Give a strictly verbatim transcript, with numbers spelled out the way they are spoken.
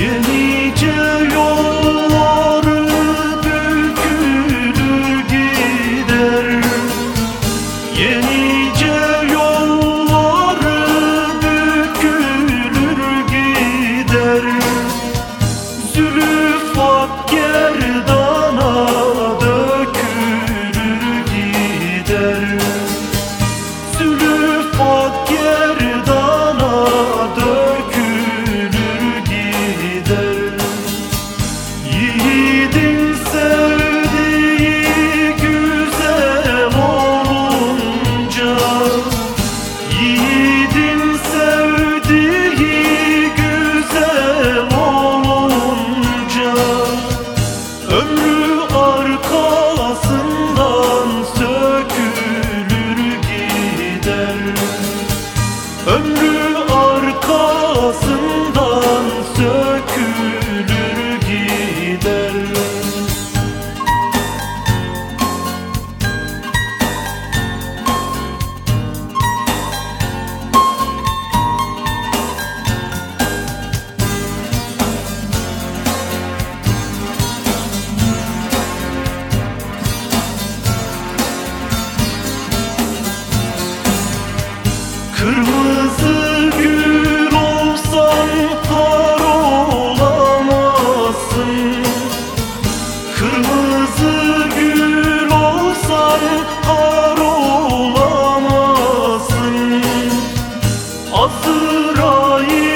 Yenice yolları bükülür gider, yenice yolları bükülür gider. Zülfat gerdana dökülür gider, Zülfat gerdana dökülür gider. Yiğidin sevdiği güzel olunca, yiğidin sevdiği güzel olunca, ömrü arkasından sökülür gider, ömrü arkasından sökülür gider. Kırmızı gül olsan kar olamazsın, kırmızı gül olsan kar olamazsın. Azrail